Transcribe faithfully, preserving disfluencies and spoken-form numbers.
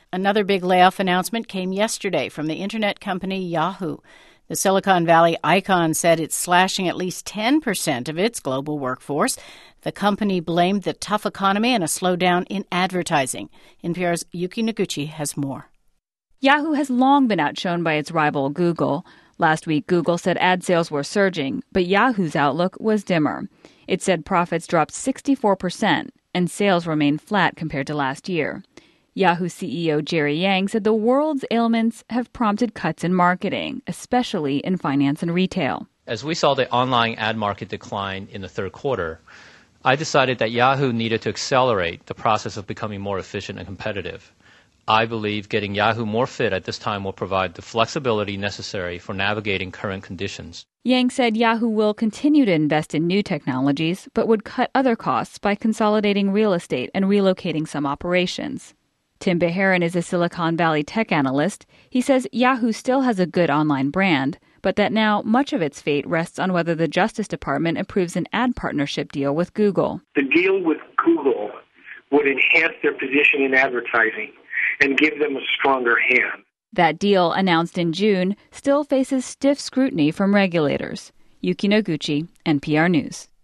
Another big layoff announcement came yesterday from the internet company Yahoo. The Silicon Valley icon said it's slashing at least ten percent of its global workforce. The company blamed the tough economy and a slowdown in advertising. N P R's Yuki Noguchi has more. Yahoo has long been outshone by its rival Google. Last week, Google said ad sales were surging, but Yahoo's outlook was dimmer. It said profits dropped sixty-four percent and sales remained flat compared to last year. Yahoo C E O Jerry Yang said the world's ailments have prompted cuts in marketing, especially in finance and retail. As we saw the online ad market decline in the third quarter, I decided that Yahoo needed to accelerate the process of becoming more efficient and competitive. I believe getting Yahoo more fit at this time will provide the flexibility necessary for navigating current conditions. Yang said Yahoo will continue to invest in new technologies, but would cut other costs by consolidating real estate and relocating some operations. Tim Beheron is a Silicon Valley tech analyst. He says Yahoo still has a good online brand, but that now much of its fate rests on whether the Justice Department approves an ad partnership deal with Google. The deal with Google would enhance their position in advertising and give them a stronger hand. That deal, announced in June, still faces stiff scrutiny from regulators. Yuki Noguchi, N P R News.